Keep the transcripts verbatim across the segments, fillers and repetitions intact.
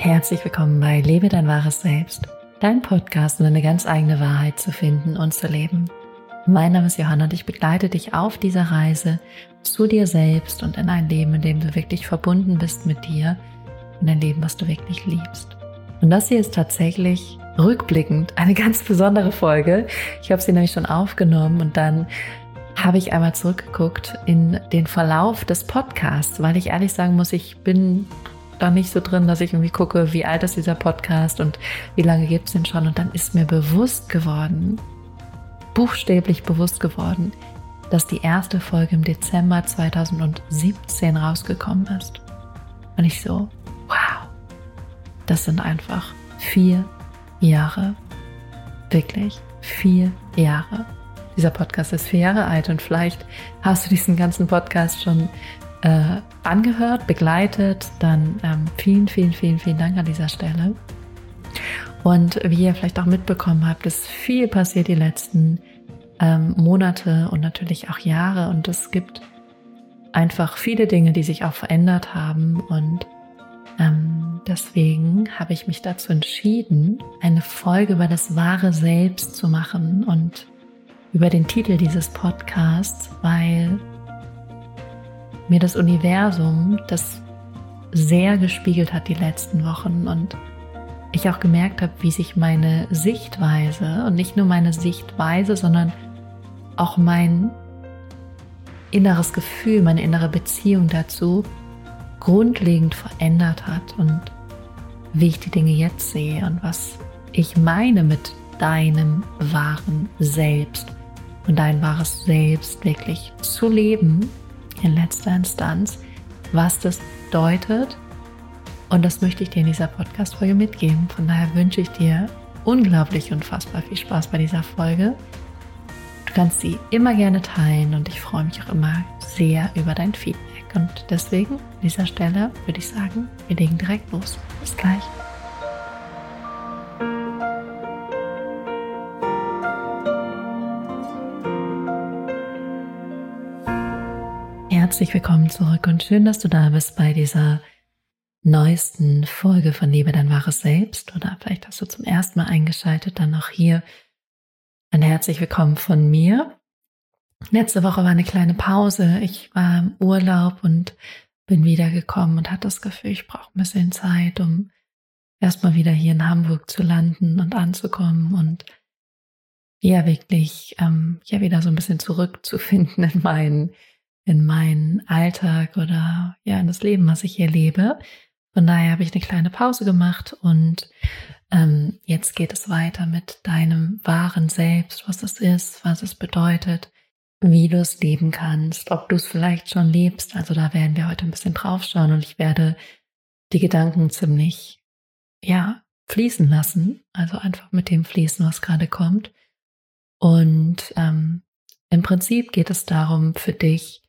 Herzlich willkommen bei Lebe dein wahres Selbst, dein Podcast, um deine ganz eigene Wahrheit zu finden und zu leben. Mein Name ist Johanna und ich begleite dich auf dieser Reise zu dir selbst und in ein Leben, in dem du wirklich verbunden bist mit dir, in ein Leben, was du wirklich liebst. Und das hier ist tatsächlich rückblickend eine ganz besondere Folge. Ich habe sie nämlich schon aufgenommen und dann habe ich einmal zurückgeguckt in den Verlauf des Podcasts, weil ich ehrlich sagen muss, ich bin da nicht so drin, dass ich irgendwie gucke, wie alt ist dieser Podcast und wie lange gibt es den schon. Und dann ist mir bewusst geworden, buchstäblich bewusst geworden, dass die erste Folge im Dezember zweitausendsiebzehn rausgekommen ist. Und ich so, wow, das sind einfach vier Jahre. Wirklich vier Jahre. Dieser Podcast ist vier Jahre alt und vielleicht hast du diesen ganzen Podcast schon äh, angehört, begleitet. Dann ähm, vielen, vielen, vielen, vielen Dank an dieser Stelle. Und wie ihr vielleicht auch mitbekommen habt, ist viel passiert die letzten ähm, Monate und natürlich auch Jahre. Und es gibt einfach viele Dinge, die sich auch verändert haben. Und ähm, deswegen habe ich mich dazu entschieden, eine Folge über das wahre Selbst zu machen und über den Titel dieses Podcasts, weil mir das Universum das sehr gespiegelt hat die letzten Wochen und ich auch gemerkt habe, wie sich meine Sichtweise und nicht nur meine Sichtweise, sondern auch mein inneres Gefühl, meine innere Beziehung dazu grundlegend verändert hat und wie ich die Dinge jetzt sehe und was ich meine mit deinem wahren Selbst. Und dein wahres Selbst wirklich zu leben, in letzter Instanz, was das bedeutet. Und das möchte ich dir in dieser Podcast-Folge mitgeben. Von daher wünsche ich dir unglaublich unfassbar viel Spaß bei dieser Folge. Du kannst sie immer gerne teilen und ich freue mich auch immer sehr über dein Feedback. Und deswegen an dieser Stelle würde ich sagen, wir legen direkt los. Bis gleich. Herzlich willkommen zurück und schön, dass du da bist bei dieser neuesten Folge von Lebe dein wahres Selbst oder vielleicht hast du zum ersten Mal eingeschaltet, dann auch hier ein herzlich willkommen von mir. Letzte Woche war eine kleine Pause, ich war im Urlaub und bin wiedergekommen und hatte das Gefühl, ich brauche ein bisschen Zeit, um erstmal wieder hier in Hamburg zu landen und anzukommen und ja wirklich ähm, ja wieder so ein bisschen zurückzufinden in meinen in meinen Alltag oder ja in das Leben, was ich hier lebe. Von daher habe ich eine kleine Pause gemacht und ähm, jetzt geht es weiter mit deinem wahren Selbst, was es ist, was es bedeutet, wie du es leben kannst, ob du es vielleicht schon lebst. Also da werden wir heute ein bisschen drauf schauen und ich werde die Gedanken ziemlich ja fließen lassen, also einfach mit dem fließen, was gerade kommt. Und ähm, im Prinzip geht es darum, für dich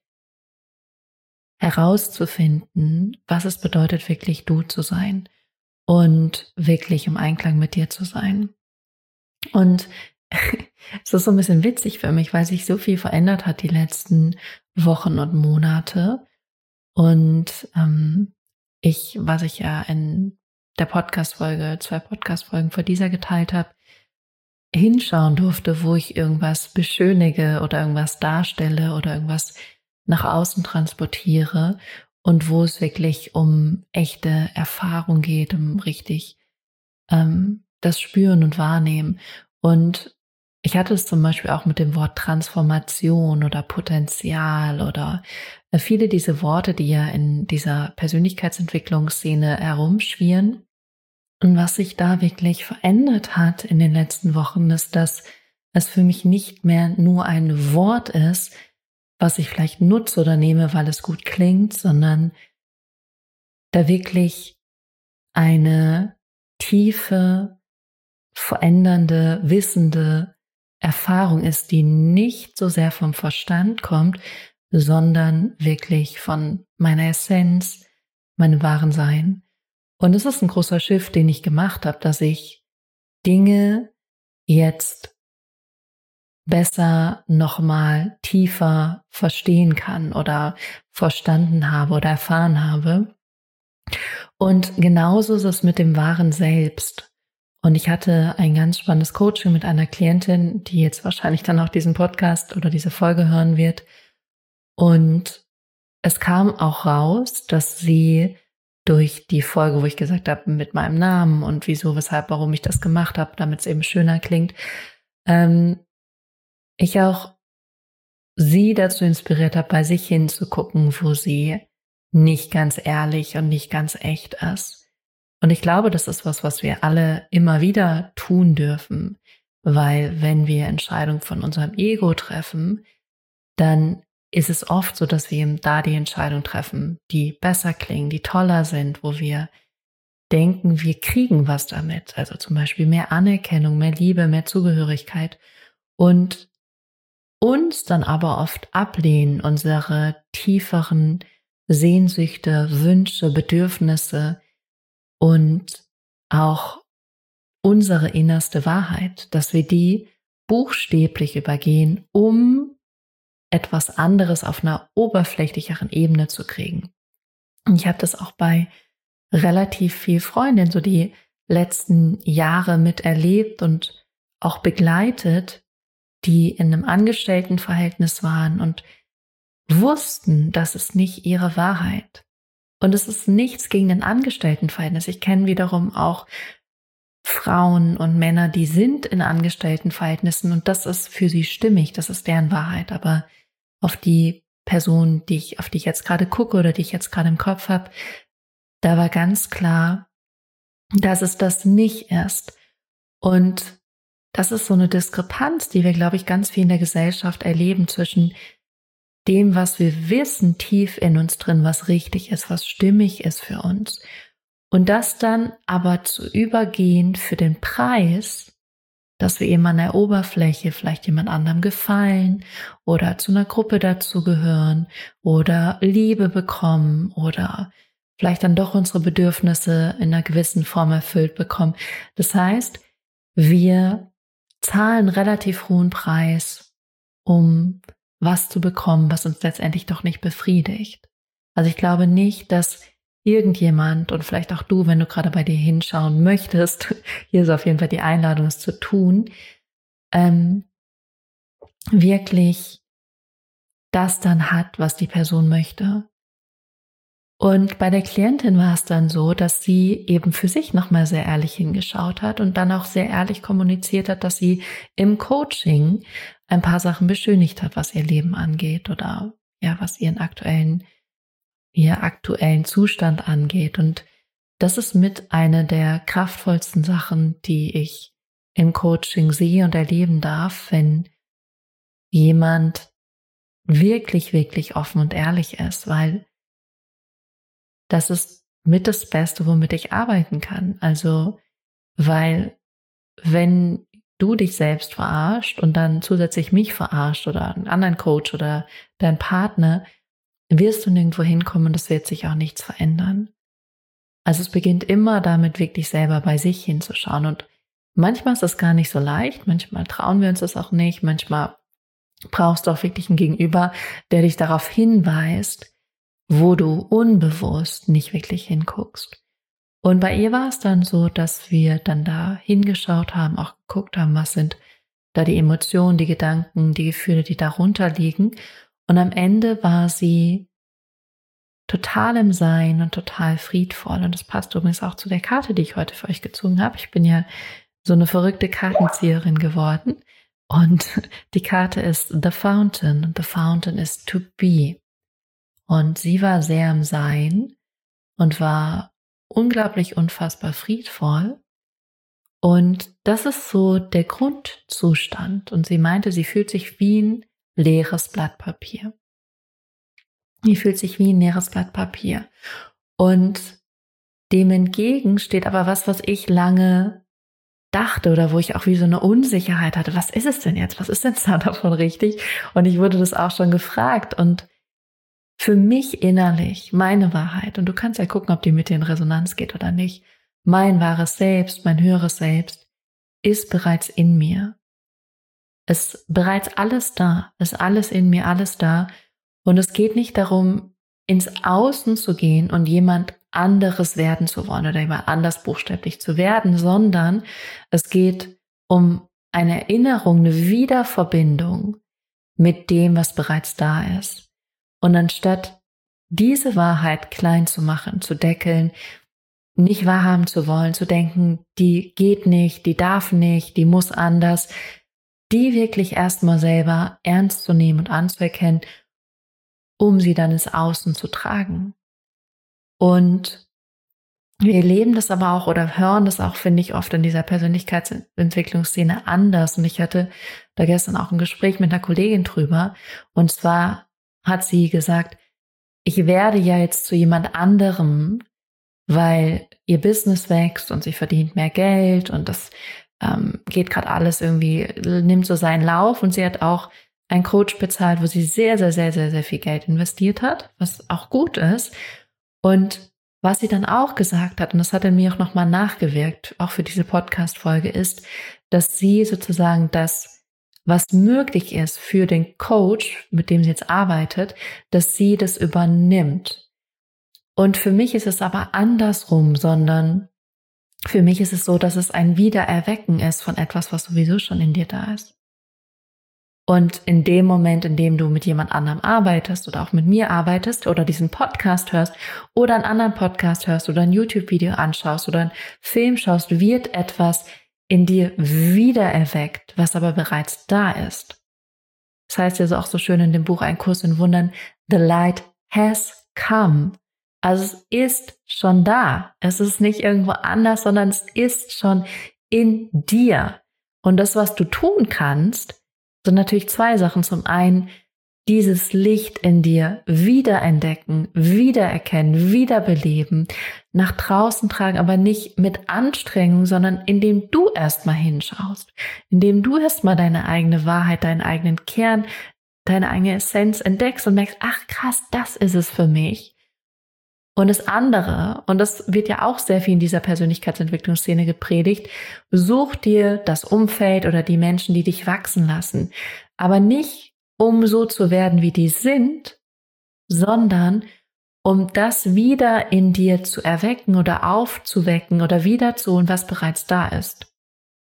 herauszufinden, was es bedeutet, wirklich du zu sein und wirklich im Einklang mit dir zu sein. Und es ist so ein bisschen witzig für mich, weil sich so viel verändert hat die letzten Wochen und Monate. Und ähm, ich, was ich ja in der Podcast-Folge, zwei Podcast-Folgen vor dieser geteilt habe, hinschauen durfte, wo ich irgendwas beschönige oder irgendwas darstelle oder irgendwas nach außen transportiere und wo es wirklich um echte Erfahrung geht, um richtig ähm, das Spüren und Wahrnehmen. Und ich hatte es zum Beispiel auch mit dem Wort Transformation oder Potenzial oder äh, viele diese Worte, die ja in dieser Persönlichkeitsentwicklungsszene herumschwirren. Und was sich da wirklich verändert hat in den letzten Wochen, ist, dass es für mich nicht mehr nur ein Wort ist, was ich vielleicht nutze oder nehme, weil es gut klingt, sondern da wirklich eine tiefe, verändernde, wissende Erfahrung ist, die nicht so sehr vom Verstand kommt, sondern wirklich von meiner Essenz, meinem wahren Sein. Und es ist ein großer Shift, den ich gemacht habe, dass ich Dinge jetzt besser nochmal tiefer verstehen kann oder verstanden habe oder erfahren habe. Und genauso ist es mit dem wahren Selbst. Und ich hatte ein ganz spannendes Coaching mit einer Klientin, die jetzt wahrscheinlich dann auch diesen Podcast oder diese Folge hören wird. Und es kam auch raus, dass sie durch die Folge, wo ich gesagt habe, mit meinem Namen und wieso, weshalb, warum ich das gemacht habe, damit es eben schöner klingt, ähm, ich auch sie dazu inspiriert habe, bei sich hinzugucken, wo sie nicht ganz ehrlich und nicht ganz echt ist. Und ich glaube, das ist was, was wir alle immer wieder tun dürfen, weil wenn wir Entscheidungen von unserem Ego treffen, dann ist es oft so, dass wir eben da die Entscheidung treffen, die besser klingen, die toller sind, wo wir denken, wir kriegen was damit. Also zum Beispiel mehr Anerkennung, mehr Liebe, mehr Zugehörigkeit und uns dann aber oft ablehnen, unsere tieferen Sehnsüchte, Wünsche, Bedürfnisse und auch unsere innerste Wahrheit, dass wir die buchstäblich übergehen, um etwas anderes auf einer oberflächlicheren Ebene zu kriegen. Und ich habe das auch bei relativ viel Freundinnen so die letzten Jahre miterlebt und auch begleitet, die in einem Angestelltenverhältnis waren und wussten, das ist nicht ihre Wahrheit. Und es ist nichts gegen ein Angestelltenverhältnis. Ich kenne wiederum auch Frauen und Männer, die sind in Angestelltenverhältnissen und das ist für sie stimmig, das ist deren Wahrheit. Aber auf die Person, die ich, auf die ich jetzt gerade gucke oder die ich jetzt gerade im Kopf habe, da war ganz klar, dass es das nicht ist. Und das ist so eine Diskrepanz, die wir, glaube ich, ganz viel in der Gesellschaft erleben zwischen dem, was wir wissen, tief in uns drin, was richtig ist, was stimmig ist für uns. Und das dann aber zu übergehen für den Preis, dass wir eben an der Oberfläche vielleicht jemand anderem gefallen oder zu einer Gruppe dazugehören oder Liebe bekommen oder vielleicht dann doch unsere Bedürfnisse in einer gewissen Form erfüllt bekommen. Das heißt, wir zahlen relativ hohen Preis, um was zu bekommen, was uns letztendlich doch nicht befriedigt. Also ich glaube nicht, dass irgendjemand und vielleicht auch du, wenn du gerade bei dir hinschauen möchtest, hier ist auf jeden Fall die Einladung, es zu tun, ähm, wirklich das dann hat, was die Person möchte. Und bei der Klientin war es dann so, dass sie eben für sich nochmal sehr ehrlich hingeschaut hat und dann auch sehr ehrlich kommuniziert hat, dass sie im Coaching ein paar Sachen beschönigt hat, was ihr Leben angeht oder ja, was ihren aktuellen, ihr aktuellen Zustand angeht. Und das ist mit einer der kraftvollsten Sachen, die ich im Coaching sehe und erleben darf, wenn jemand wirklich, wirklich offen und ehrlich ist, weil das ist mit das Beste, womit ich arbeiten kann. Also, weil wenn du dich selbst verarscht und dann zusätzlich mich verarscht oder einen anderen Coach oder deinen Partner, wirst du nirgendwo hinkommen und es wird sich auch nichts verändern. Also es beginnt immer damit, wirklich selber bei sich hinzuschauen. Und manchmal ist es gar nicht so leicht, manchmal trauen wir uns das auch nicht, manchmal brauchst du auch wirklich einen Gegenüber, der dich darauf hinweist, wo du unbewusst nicht wirklich hinguckst. Und bei ihr war es dann so, dass wir dann da hingeschaut haben, auch geguckt haben, was sind da die Emotionen, die Gedanken, die Gefühle, die darunter liegen. Und am Ende war sie total im Sein und total friedvoll. Und das passt übrigens auch zu der Karte, die ich heute für euch gezogen habe. Ich bin ja so eine verrückte Kartenzieherin geworden. Und die Karte ist The Fountain. The Fountain is to be. Und sie war sehr im Sein und war unglaublich unfassbar friedvoll. Und das ist so der Grundzustand. Und sie meinte, sie fühlt sich wie ein leeres Blatt Papier. Sie fühlt sich wie ein leeres Blatt Papier. Und dem entgegen steht aber was, was ich lange dachte oder wo ich auch wie so eine Unsicherheit hatte. Was ist es denn jetzt? Was ist denn da davon richtig? Und ich wurde das auch schon gefragt. Und für mich innerlich, meine Wahrheit, und du kannst ja gucken, ob die mit dir in Resonanz geht oder nicht, mein wahres Selbst, mein höheres Selbst, ist bereits in mir. Es ist bereits alles da, ist alles in mir, alles da. Und es geht nicht darum, ins Außen zu gehen und jemand anderes werden zu wollen oder jemand anders buchstäblich zu werden, sondern es geht um eine Erinnerung, eine Wiederverbindung mit dem, was bereits da ist. Und anstatt diese Wahrheit klein zu machen, zu deckeln, nicht wahrhaben zu wollen, zu denken, die geht nicht, die darf nicht, die muss anders, die wirklich erstmal selber ernst zu nehmen und anzuerkennen, um sie dann ins Außen zu tragen. Und wir erleben das aber auch oder hören das auch, finde ich, oft in dieser Persönlichkeitsentwicklungsszene anders. Und ich hatte da gestern auch ein Gespräch mit einer Kollegin drüber. Und zwar hat sie gesagt, ich werde ja jetzt zu jemand anderem, weil ihr Business wächst und sie verdient mehr Geld und das ähm, geht gerade alles irgendwie, nimmt so seinen Lauf. Und sie hat auch einen Coach bezahlt, wo sie sehr, sehr, sehr, sehr, sehr viel Geld investiert hat, was auch gut ist. Und was sie dann auch gesagt hat, und das hat in mir auch nochmal nachgewirkt, auch für diese Podcast-Folge, ist, dass sie sozusagen das, was möglich ist für den Coach, mit dem sie jetzt arbeitet, dass sie das übernimmt. Und für mich ist es aber andersrum, sondern für mich ist es so, dass es ein Wiedererwecken ist von etwas, was sowieso schon in dir da ist. Und in dem Moment, in dem du mit jemand anderem arbeitest oder auch mit mir arbeitest oder diesen Podcast hörst oder einen anderen Podcast hörst oder ein YouTube-Video anschaust oder einen Film schaust, wird etwas in dir wiedererweckt, was aber bereits da ist. Das heißt ja so auch so schön in dem Buch Ein Kurs in Wundern, the light has come. Also es ist schon da. Es ist nicht irgendwo anders, sondern es ist schon in dir. Und das, was du tun kannst, sind natürlich zwei Sachen. Zum einen dieses Licht in dir wiederentdecken, wiedererkennen, wiederbeleben, nach draußen tragen, aber nicht mit Anstrengung, sondern indem du erstmal hinschaust, indem du erstmal deine eigene Wahrheit, deinen eigenen Kern, deine eigene Essenz entdeckst und merkst, ach krass, das ist es für mich. Und das andere, und das wird ja auch sehr viel in dieser Persönlichkeitsentwicklungsszene gepredigt, such dir das Umfeld oder die Menschen, die dich wachsen lassen. Aber nicht, um so zu werden, wie die sind, sondern um das wieder in dir zu erwecken oder aufzuwecken oder wieder zu holen, was bereits da ist.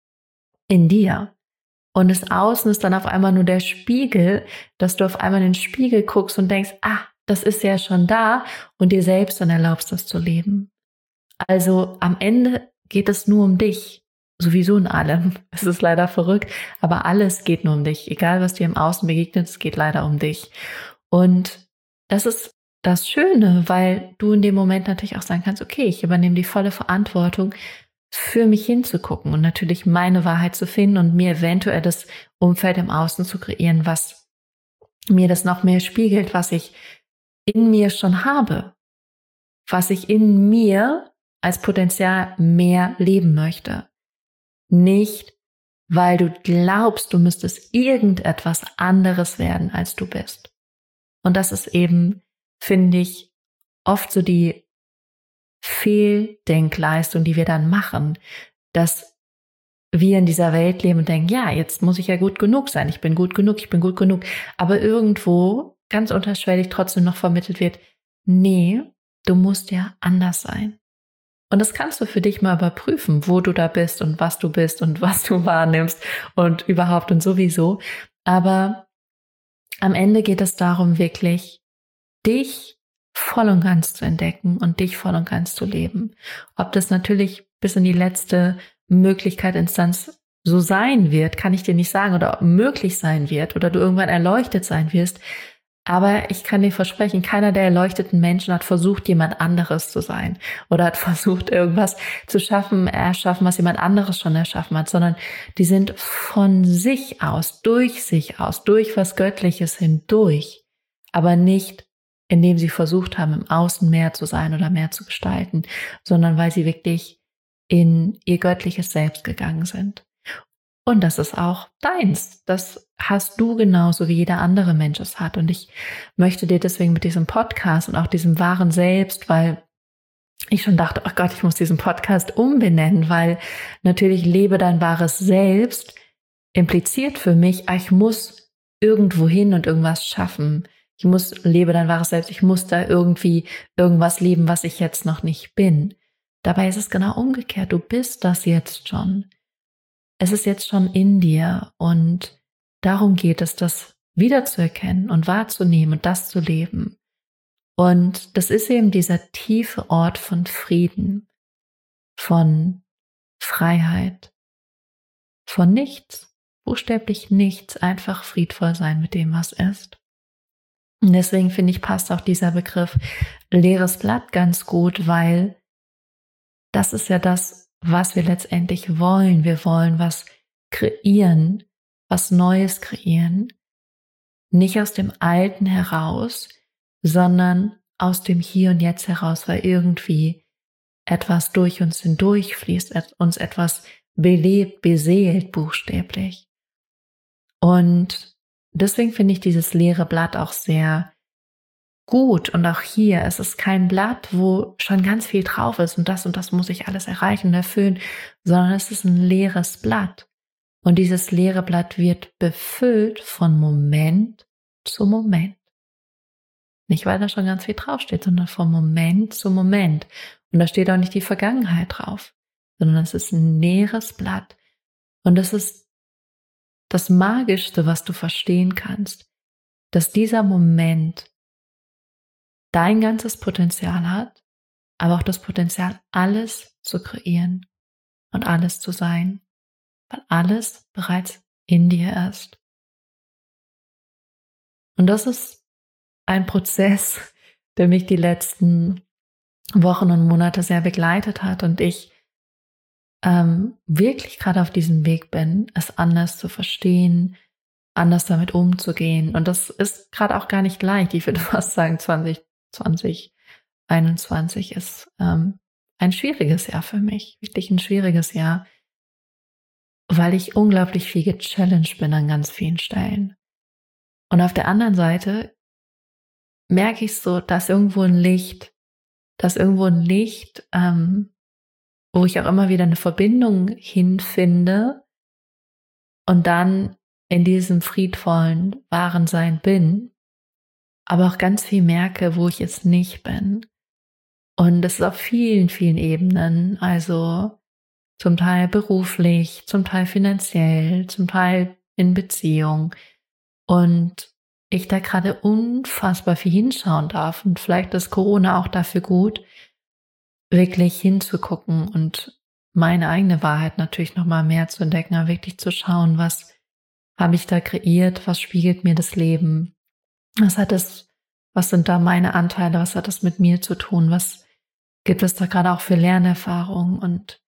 In dir. Und das Außen ist dann auf einmal nur der Spiegel, dass du auf einmal in den Spiegel guckst und denkst, ah, das ist ja schon da und dir selbst dann erlaubst, das zu leben. Also am Ende geht es nur um dich, sowieso in allem. Es ist leider verrückt, aber alles geht nur um dich. Egal, was dir im Außen begegnet, es geht leider um dich. Und das ist das Schöne, weil du in dem Moment natürlich auch sagen kannst, okay, ich übernehme die volle Verantwortung, für mich hinzugucken und natürlich meine Wahrheit zu finden und mir eventuell das Umfeld im Außen zu kreieren, was mir das noch mehr spiegelt, was ich in mir schon habe, was ich in mir als Potenzial mehr leben möchte. Nicht, weil du glaubst, du müsstest irgendetwas anderes werden, als du bist. Und das ist eben, finde ich, oft so die Fehldenkleistung, die wir dann machen, dass wir in dieser Welt leben und denken, ja, jetzt muss ich ja gut genug sein, ich bin gut genug, ich bin gut genug, aber irgendwo ganz unterschwellig trotzdem noch vermittelt wird, nee, du musst ja anders sein. Und das kannst du für dich mal überprüfen, wo du da bist und was du bist und was du wahrnimmst und überhaupt und sowieso. Aber am Ende geht es darum, wirklich dich voll und ganz zu entdecken und dich voll und ganz zu leben. Ob das natürlich bis in die letzte Möglichkeit, Instanz so sein wird, kann ich dir nicht sagen, oder ob möglich sein wird oder du irgendwann erleuchtet sein wirst. Aber ich kann dir versprechen, keiner der erleuchteten Menschen hat versucht, jemand anderes zu sein oder hat versucht, irgendwas zu schaffen, erschaffen, was jemand anderes schon erschaffen hat, sondern die sind von sich aus, durch sich aus, durch was Göttliches hindurch, aber nicht, indem sie versucht haben, im Außen mehr zu sein oder mehr zu gestalten, sondern weil sie wirklich in ihr göttliches Selbst gegangen sind. Und das ist auch deins. Das hast du genauso, wie jeder andere Mensch es hat. Und ich möchte dir deswegen mit diesem Podcast und auch diesem wahren Selbst, weil ich schon dachte, oh Gott, ich muss diesen Podcast umbenennen, weil natürlich lebe dein wahres Selbst impliziert für mich, ich muss irgendwo hin und irgendwas schaffen. ich muss, lebe dein wahres Selbst, ich muss da irgendwie irgendwas leben, was ich jetzt noch nicht bin. Dabei ist es genau umgekehrt, du bist das jetzt schon. Es ist jetzt schon in dir und darum geht es, das wiederzuerkennen und wahrzunehmen und das zu leben. Und das ist eben dieser tiefe Ort von Frieden, von Freiheit, von nichts, buchstäblich nichts, einfach friedvoll sein mit dem, was ist. Und deswegen finde ich, passt auch dieser Begriff leeres Blatt ganz gut, weil das ist ja das, was wir letztendlich wollen. Wir wollen was kreieren, was Neues kreieren. Nicht aus dem Alten heraus, sondern aus dem Hier und Jetzt heraus, weil irgendwie etwas durch uns hindurchfließt, uns etwas belebt, beseelt, buchstäblich. Und deswegen finde ich dieses leere Blatt auch sehr gut. Und auch hier, es ist kein Blatt, wo schon ganz viel drauf ist und das und das muss ich alles erreichen und erfüllen, sondern es ist ein leeres Blatt. Und dieses leere Blatt wird befüllt von Moment zu Moment. Nicht, weil da schon ganz viel draufsteht, sondern von Moment zu Moment. Und da steht auch nicht die Vergangenheit drauf, sondern es ist ein leeres Blatt. Und das ist das Magischste, was du verstehen kannst, dass dieser Moment dein ganzes Potenzial hat, aber auch das Potenzial, alles zu kreieren und alles zu sein, weil alles bereits in dir ist. Und das ist ein Prozess, der mich die letzten Wochen und Monate sehr begleitet hat und ich ähm, wirklich gerade auf diesem Weg bin, es anders zu verstehen, anders damit umzugehen. Und das ist gerade auch gar nicht leicht. Ich würde fast sagen, zwanzig zwanzig einundzwanzig ist ähm, ein schwieriges Jahr für mich, wirklich ein schwieriges Jahr, weil ich unglaublich viel gechallenged bin an ganz vielen Stellen. Und auf der anderen Seite merke ich so, dass irgendwo ein Licht, dass irgendwo ein Licht, ähm, wo ich auch immer wieder eine Verbindung hinfinde und dann in diesem friedvollen, wahren Sein bin, aber auch ganz viel merke, wo ich es nicht bin. Und das ist auf vielen, vielen Ebenen, also zum Teil beruflich, zum Teil finanziell, zum Teil in Beziehung. Und ich da gerade unfassbar viel hinschauen darf. Und vielleicht ist Corona auch dafür gut, wirklich hinzugucken und meine eigene Wahrheit natürlich nochmal mehr zu entdecken, aber wirklich zu schauen, was habe ich da kreiert, was spiegelt mir das Leben, was hat es, was sind da meine Anteile, was hat das mit mir zu tun, was gibt es da gerade auch für Lernerfahrungen und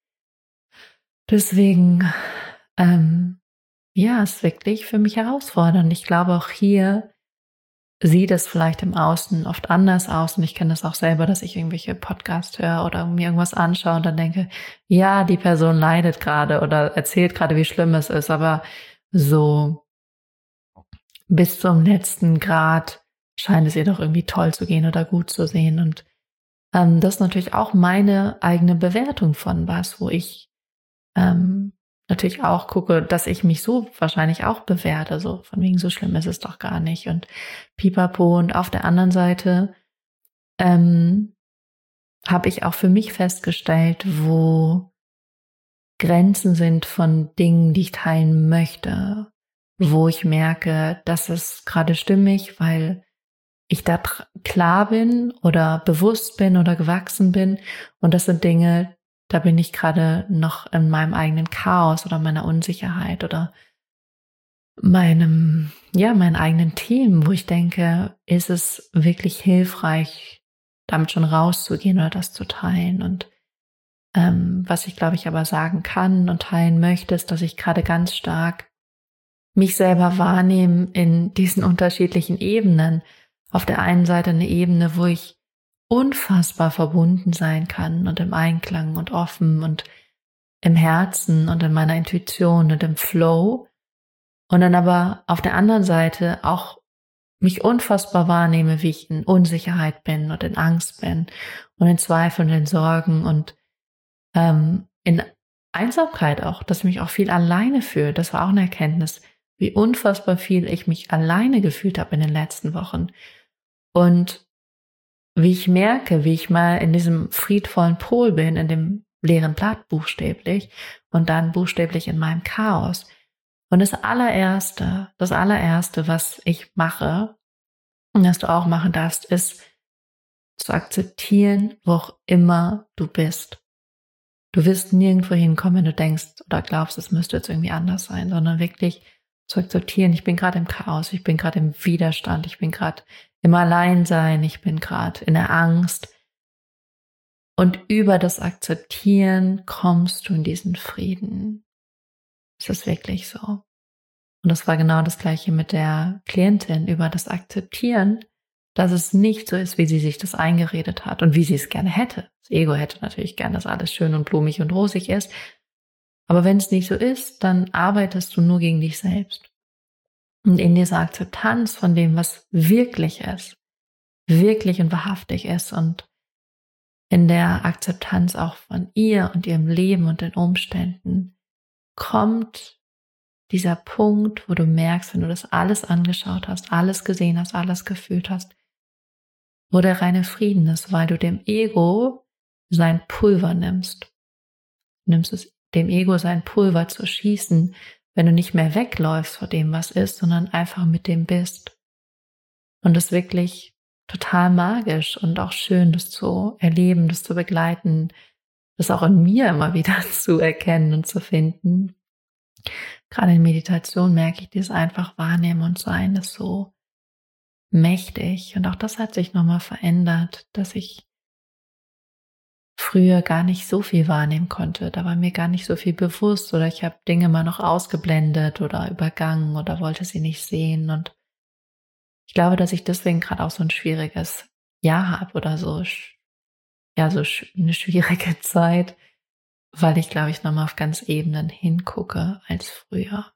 deswegen, ähm, ja, ist wirklich für mich herausfordernd. Ich glaube, auch hier sieht es vielleicht im Außen oft anders aus und ich kenne das auch selber, dass ich irgendwelche Podcasts höre oder mir irgendwas anschaue und dann denke, ja, die Person leidet gerade oder erzählt gerade, wie schlimm es ist, aber so bis zum letzten Grad scheint es ihr doch irgendwie toll zu gehen oder gut zu sehen und ähm, das ist natürlich auch meine eigene Bewertung von was, wo ich ähm, natürlich auch gucke, dass ich mich so wahrscheinlich auch bewerte, so von wegen so schlimm ist es doch gar nicht und pipapo. Und auf der anderen Seite ähm, habe ich auch für mich festgestellt, wo Grenzen sind von Dingen, die ich teilen möchte, wo ich merke, das ist gerade stimmig, weil ich da tr- klar bin oder bewusst bin oder gewachsen bin und das sind Dinge, da bin ich gerade noch in meinem eigenen Chaos oder meiner Unsicherheit oder meinem, ja, meinen eigenen Themen, wo ich denke, ist es wirklich hilfreich, damit schon rauszugehen oder das zu teilen. Und ähm, was ich, glaube ich, aber sagen kann und teilen möchte, ist, dass ich gerade ganz stark mich selber wahrnehme in diesen unterschiedlichen Ebenen. Auf der einen Seite eine Ebene, wo ich unfassbar verbunden sein kann und im Einklang und offen und im Herzen und in meiner Intuition und im Flow und dann aber auf der anderen Seite auch mich unfassbar wahrnehme, wie ich in Unsicherheit bin und in Angst bin und in Zweifeln und in Sorgen und ähm, in Einsamkeit auch, dass ich mich auch viel alleine fühle. Das war auch eine Erkenntnis, wie unfassbar viel ich mich alleine gefühlt habe in den letzten Wochen. Und wie ich merke, wie ich mal in diesem friedvollen Pol bin, in dem leeren Blatt buchstäblich und dann buchstäblich in meinem Chaos. Und das allererste, das allererste, was ich mache und das du auch machen darfst, ist zu akzeptieren, wo auch immer du bist. Du wirst nirgendwo hinkommen, wenn du denkst oder glaubst, es müsste jetzt irgendwie anders sein, sondern wirklich zu akzeptieren, ich bin gerade im Chaos, ich bin gerade im Widerstand, ich bin gerade im Alleinsein, ich bin gerade in der Angst. Und über das Akzeptieren kommst du in diesen Frieden. Es ist wirklich so. Und das war genau das Gleiche mit der Klientin, über das Akzeptieren, dass es nicht so ist, wie sie sich das eingeredet hat und wie sie es gerne hätte. Das Ego hätte natürlich gerne, dass alles schön und blumig und rosig ist. Aber wenn es nicht so ist, dann arbeitest du nur gegen dich selbst. Und in dieser Akzeptanz von dem, was wirklich ist, wirklich und wahrhaftig ist und in der Akzeptanz auch von ihr und ihrem Leben und den Umständen, kommt dieser Punkt, wo du merkst, wenn du das alles angeschaut hast, alles gesehen hast, alles gefühlt hast, wo der reine Frieden ist, weil du dem Ego sein Pulver nimmst. Du nimmst es dem Ego sein Pulver zu schießen, wenn du nicht mehr wegläufst vor dem, was ist, sondern einfach mit dem bist. Und es ist wirklich total magisch und auch schön, das zu erleben, das zu begleiten, das auch in mir immer wieder zu erkennen und zu finden. Gerade in Meditation merke ich, dieses einfach wahrnehmen und sein ist so mächtig. Und auch das hat sich nochmal verändert, dass ich früher gar nicht so viel wahrnehmen konnte. Da war mir gar nicht so viel bewusst oder ich habe Dinge mal noch ausgeblendet oder übergangen oder wollte sie nicht sehen. Und ich glaube, dass ich deswegen gerade auch so ein schwieriges Jahr habe oder so, ja, so eine schwierige Zeit, weil ich, glaube ich, nochmal auf ganz Ebenen hingucke als früher.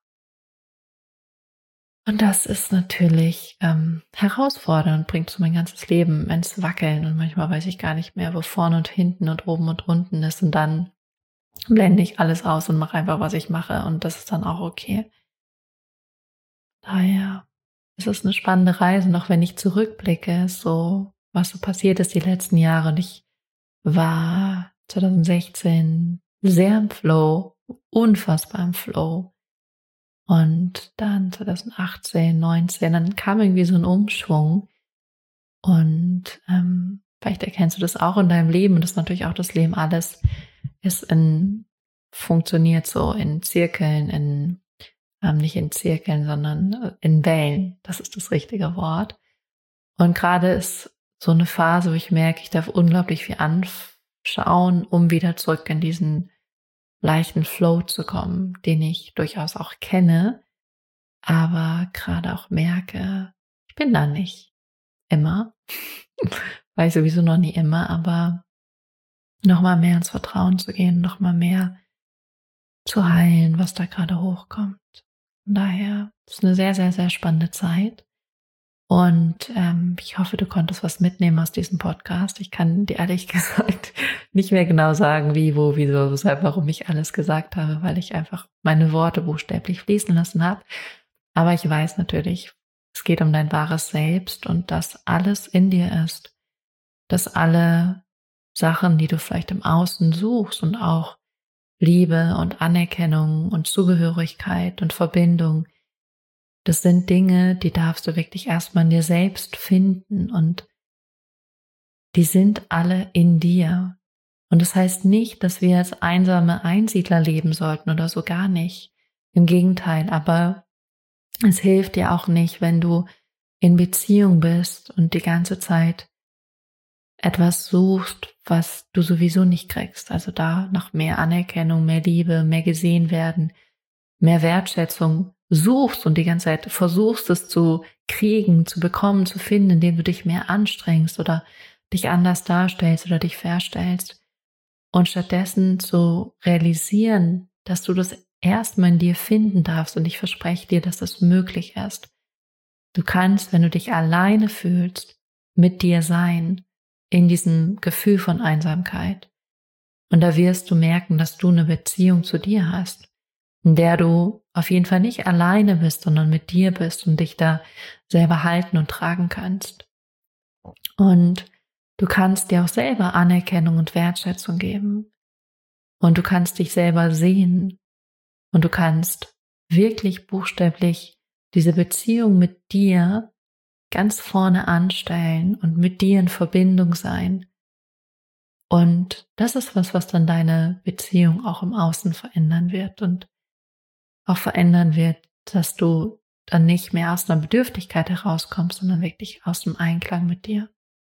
Und das ist natürlich ähm, herausfordernd und bringt so mein ganzes Leben ins Wackeln und manchmal weiß ich gar nicht mehr, wo vorne und hinten und oben und unten ist und dann blende ich alles aus und mache einfach, was ich mache und das ist dann auch okay. Daher ist es eine spannende Reise, noch wenn ich zurückblicke, so was so passiert ist die letzten Jahre und ich war zwanzig sechzehn sehr im Flow, unfassbar im Flow. Und dann zwanzig achtzehn, neunzehn, dann kam irgendwie so ein Umschwung. Und ähm, vielleicht erkennst du das auch in deinem Leben und das ist natürlich auch das Leben. Alles ist in, funktioniert so in Zirkeln, in ähm, nicht in Zirkeln, sondern in Wellen. Das ist das richtige Wort. Und gerade ist so eine Phase, wo ich merke, ich darf unglaublich viel anschauen, um wieder zurück in diesen leichten Flow zu kommen, den ich durchaus auch kenne, aber gerade auch merke, ich bin da nicht immer, weil ich sowieso noch nie immer, aber nochmal mehr ins Vertrauen zu gehen, nochmal mehr zu heilen, was da gerade hochkommt. Von daher ist es eine sehr, sehr, sehr spannende Zeit. Und ähm, ich hoffe, du konntest was mitnehmen aus diesem Podcast. Ich kann dir ehrlich gesagt nicht mehr genau sagen, wie, wo, wieso, weshalb, warum ich alles gesagt habe, weil ich einfach meine Worte buchstäblich fließen lassen habe. Aber ich weiß natürlich, es geht um dein wahres Selbst und dass alles in dir ist. Dass alle Sachen, die du vielleicht im Außen suchst und auch Liebe und Anerkennung und Zugehörigkeit und Verbindung, das sind Dinge, die darfst du wirklich erstmal in dir selbst finden und die sind alle in dir. Und das heißt nicht, dass wir als einsame Einsiedler leben sollten oder so, gar nicht. Im Gegenteil, aber es hilft dir auch nicht, wenn du in Beziehung bist und die ganze Zeit etwas suchst, was du sowieso nicht kriegst. Also da nach mehr Anerkennung, mehr Liebe, mehr gesehen werden, mehr Wertschätzung suchst und die ganze Zeit versuchst, es zu kriegen, zu bekommen, zu finden, indem du dich mehr anstrengst oder dich anders darstellst oder dich verstellst. Und stattdessen zu realisieren, dass du das erstmal in dir finden darfst und ich verspreche dir, dass das möglich ist. Du kannst, wenn du dich alleine fühlst, mit dir sein, in diesem Gefühl von Einsamkeit. Und da wirst du merken, dass du eine Beziehung zu dir hast, in der du auf jeden Fall nicht alleine bist, sondern mit dir bist und dich da selber halten und tragen kannst. Und du kannst dir auch selber Anerkennung und Wertschätzung geben. Und du kannst dich selber sehen. Und du kannst wirklich buchstäblich diese Beziehung mit dir ganz vorne anstellen und mit dir in Verbindung sein. Und das ist was, was dann deine Beziehung auch im Außen verändern wird und auch verändern wird, dass du dann nicht mehr aus einer Bedürftigkeit herauskommst, sondern wirklich aus dem Einklang mit dir.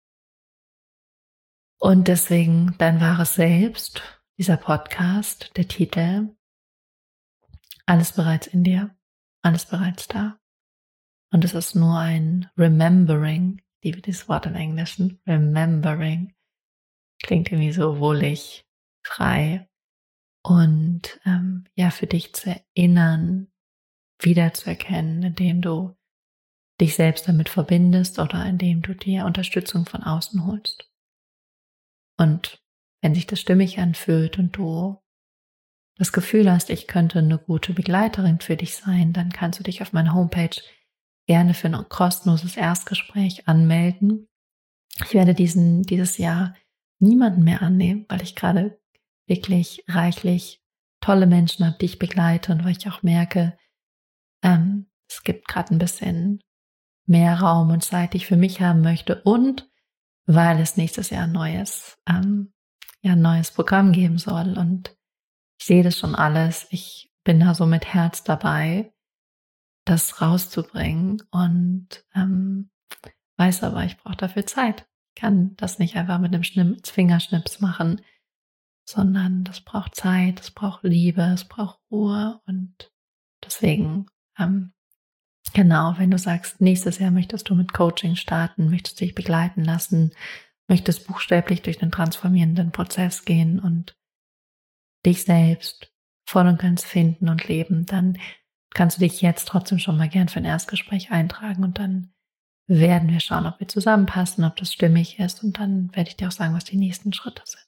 Und deswegen dein wahres Selbst, dieser Podcast, der Titel, alles bereits in dir, alles bereits da. Und es ist nur ein Remembering, ich liebe dieses Wort im Englischen, Remembering, klingt irgendwie so wohlig, frei. Und ähm, ja, für dich zu erinnern, wiederzuerkennen, indem du dich selbst damit verbindest oder indem du dir Unterstützung von außen holst. Und wenn sich das stimmig anfühlt und du das Gefühl hast, ich könnte eine gute Begleiterin für dich sein, dann kannst du dich auf meiner Homepage gerne für ein kostenloses Erstgespräch anmelden. Ich werde diesen dieses Jahr niemanden mehr annehmen, weil ich gerade wirklich reichlich tolle Menschen habe, die ich begleite und weil ich auch merke, ähm, es gibt gerade ein bisschen mehr Raum und Zeit, die ich für mich haben möchte und weil es nächstes Jahr ein neues, ähm, ja, ein neues Programm geben soll und ich sehe das schon alles. Ich bin da so mit Herz dabei, das rauszubringen und ähm, weiß aber, ich brauche dafür Zeit. Ich kann das nicht einfach mit einem Schnipp, Fingerschnips machen, sondern das braucht Zeit, es braucht Liebe, es braucht Ruhe und deswegen, ähm, genau, wenn du sagst, nächstes Jahr möchtest du mit Coaching starten, möchtest dich begleiten lassen, möchtest buchstäblich durch den transformierenden Prozess gehen und dich selbst voll und ganz finden und leben, dann kannst du dich jetzt trotzdem schon mal gern für ein Erstgespräch eintragen und dann werden wir schauen, ob wir zusammenpassen, ob das stimmig ist und dann werde ich dir auch sagen, was die nächsten Schritte sind.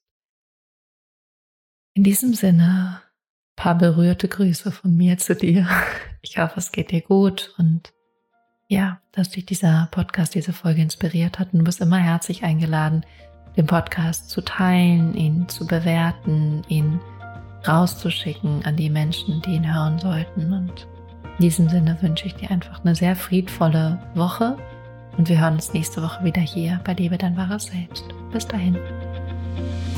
In diesem Sinne, ein paar berührte Grüße von mir zu dir. Ich hoffe, es geht dir gut und ja, dass dich dieser Podcast, diese Folge inspiriert hat und du bist immer herzlich eingeladen, den Podcast zu teilen, ihn zu bewerten, ihn rauszuschicken an die Menschen, die ihn hören sollten. Und in diesem Sinne wünsche ich dir einfach eine sehr friedvolle Woche und wir hören uns nächste Woche wieder hier bei Lebe dein wahres Selbst. Bis dahin.